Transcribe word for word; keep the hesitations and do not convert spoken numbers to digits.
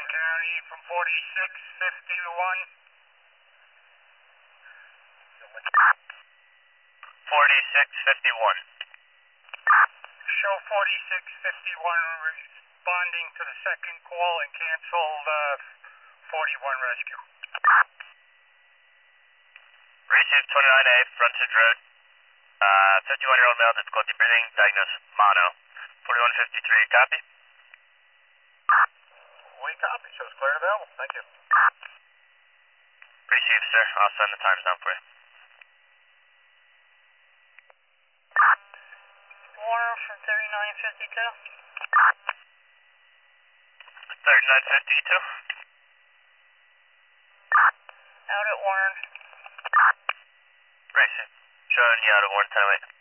County from forty-six fifty-one. forty-six fifty-one. Show forty-six fifty-one responding to the second call and cancel uh, forty-one rescue. Received twenty-nine A, Frontage Road. Uh, fifty-one-year-old male, difficulty breathing, diagnosed mono. forty-one fifty-three, copy? We copy, shows clear and available. Thank you. Received, sir. I'll send the times down for you. Warner from thirty-nine fifty-two. thirty-nine fifty-two. Out at Warren. Racing. Showing you out of one ten eight.